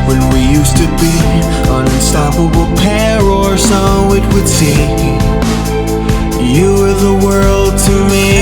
when we used to be an unstoppable pair, or so it would seem. You were the world to me.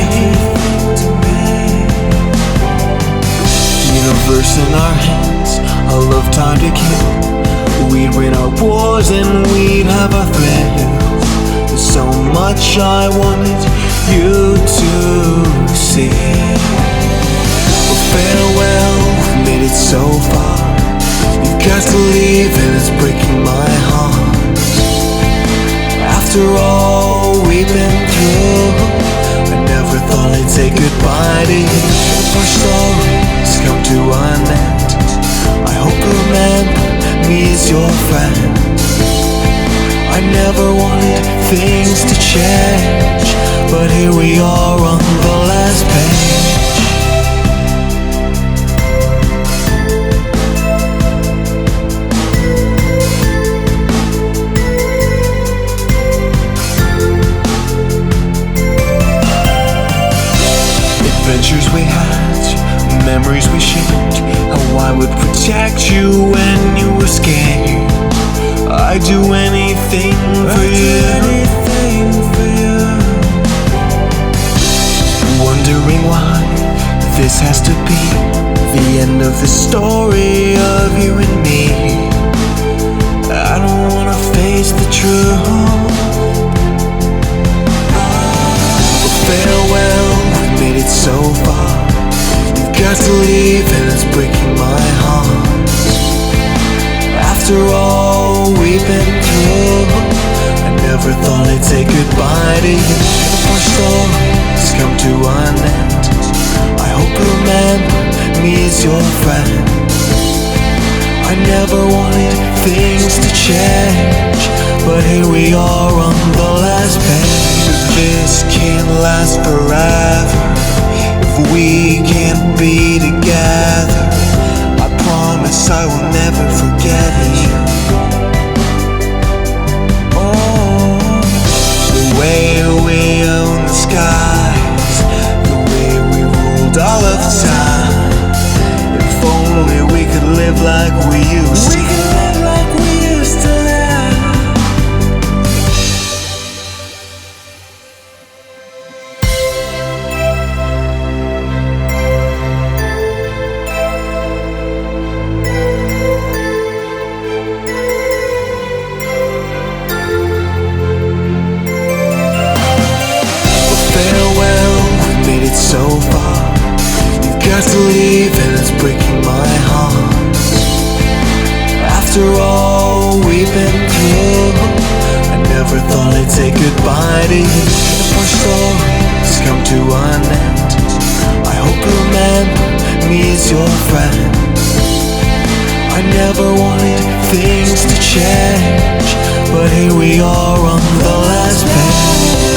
Universe in our hands, a love time to kill. We'd win our wars and we'd have our thrills. There's so much I wanted you to see. Well, farewell, we've made it so far. You've got to leave and it's breaking my heart. After all we've been through, I never thought I'd say goodbye to you. If our stories come to an end, I hope you remember me as your friend. I never wanted things to change, but here we are on the last page. Adventures we had, memories we shared, how I would protect you when you were scared. I'd do anything for you. Wondering why this has to be the end of the story of you and me. I don't wanna face the truth. Farewell, we made it so far. You've got to leave and it's breaking my heart. After all we've been through, I never thought I'd say goodbye to you. If our stories come to an end, I hope you remember me as your friend. I never wanted things to change, but here we are on the last page. This can't last forever if we can't be together. I promise I will never forget you. Oh, the way we own the skies, the way we ruled all of the time. If only we could live like we used to. So far, you've got to leave and it's breaking my heart. After all we've been through, I never thought I'd say goodbye to you. If our stories come to an end, I hope you remember me as your friend. I never wanted things to change, but here we are on the last page.